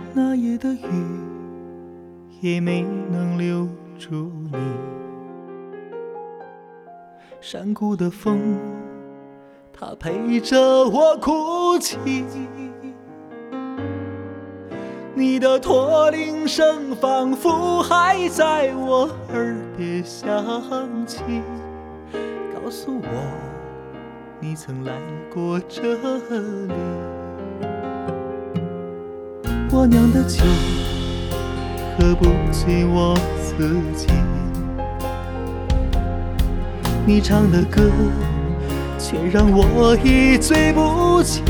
那夜的雨也没能留住你，山谷的风它陪着我哭泣，你的驼铃声仿佛还在我耳边响起，告诉我你曾来过这里。我酿的酒喝不醉我自己，你唱的歌却让我一醉不起，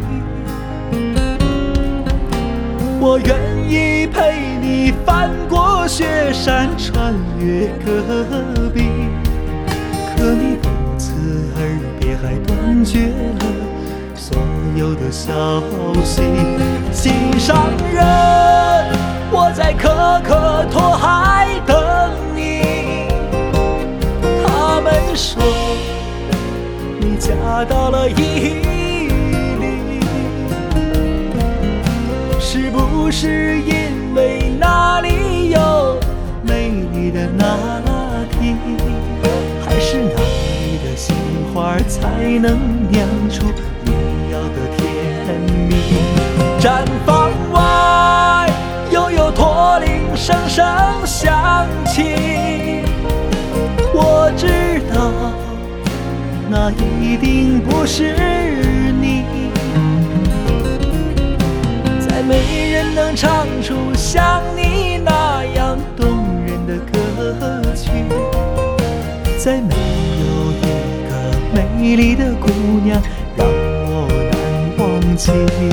我愿意陪你翻过雪山，穿越戈壁，可你不辞而别，还断绝了所有的消息。心上人，我在可可托海等你，他们说你嫁到了伊犁，是不是因为那里有美丽的那拉提，还是那里的杏花才能酿出你要的甜蜜？毡房外又有驼铃声声响起，我知道那一定不是你，再没人能唱出像你那样动人的歌曲，再没有一个美丽的姑娘让我难忘记。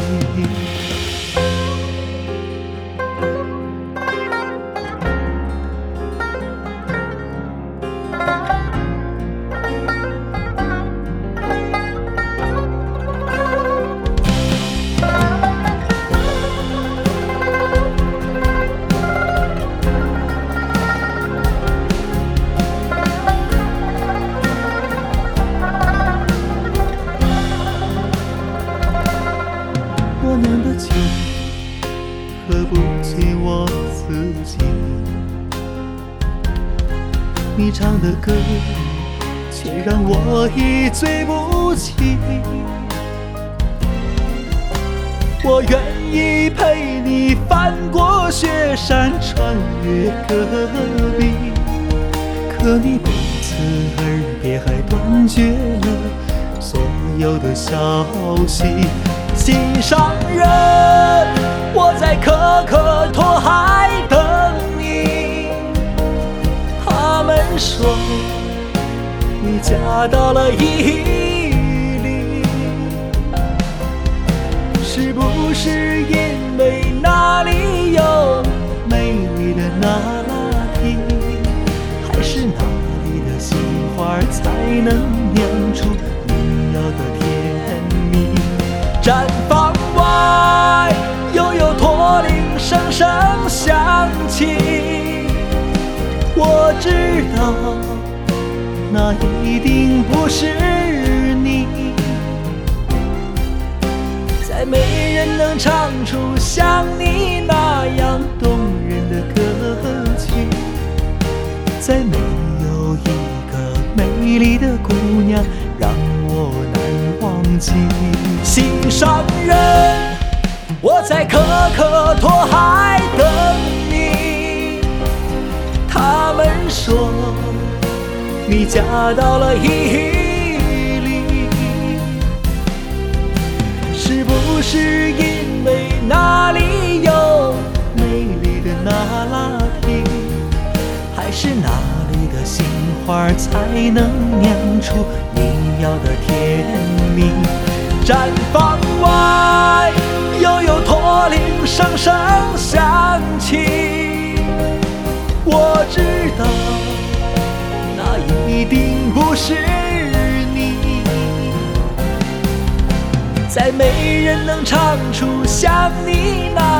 我酿的酒喝不醉我自己，你唱的歌却让我一醉不起，我愿意陪你翻过雪山，穿越戈壁，可你不辞而别，还断绝了所有的消息。心上人，我在可可托海等你，他们说你嫁到了伊犁，是不是因为那里有美丽的那拉提，还是那里的杏花才能酿出你要的甜蜜？毡房外又有驼铃声声响起，我知道那一定不是你，再没人能唱出像你那样动人的歌曲，再没有一个美丽的姑娘让我难忘记。心上人，我在可可托海等你，他们说你嫁到了伊犁，是不是因为那里有美丽的那拉提，还是那里的杏花才能酿出你要的甜蜜？毡房外又有驼铃声声响起，我知道那一定不是你，再没人能唱出像你那